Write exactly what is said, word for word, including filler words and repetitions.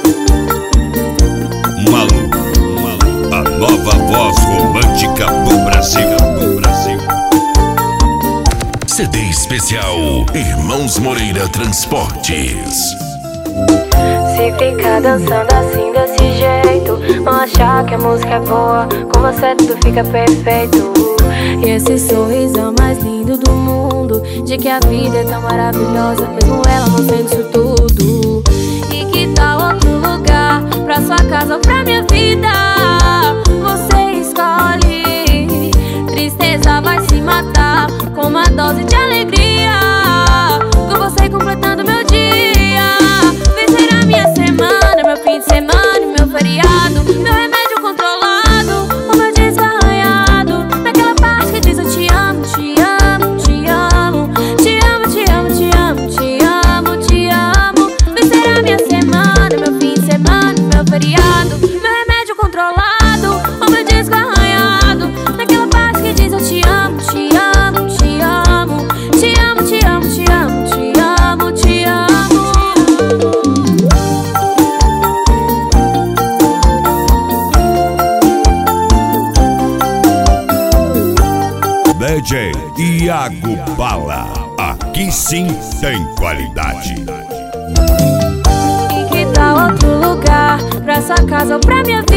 Malu, Malu, a nova voz romântica do Brasil, do Brasil. C D especial Irmãos Moreira Transportes. Se ficar dançando assim desse jeito, vão achar que a música é boa, com você tudo fica perfeito. E esse sorrisão mais lindo do mundo, de que a vida é tão maravilhosa, mesmo ela não sendo isso tudo. E que tal outro lugar, pra sua casa ou pra minha vida? Você escolhe, tristeza vai se matar com uma dose de alegria, com você completando meu dia. Vencer a minha semana, meu fim de semana e meu feriado, meu remédio controlado, o meu disco arranhado, naquela parte que diz eu te amo, te amo, te amo, te amo, te amo, te amo, te amo, te amo. Vencer a minha semana, meu fim de semana e meu feriado, meu remédio controlado, o meu disco arranhado, naquela parte que diz eu te amo, te amo, te amo, te amo, te amo, te amo, te amo, te amo. D J Iago Bala, aqui sim tem qualidade. E que tal outro lugar, pra sua casa ou pra minha vida?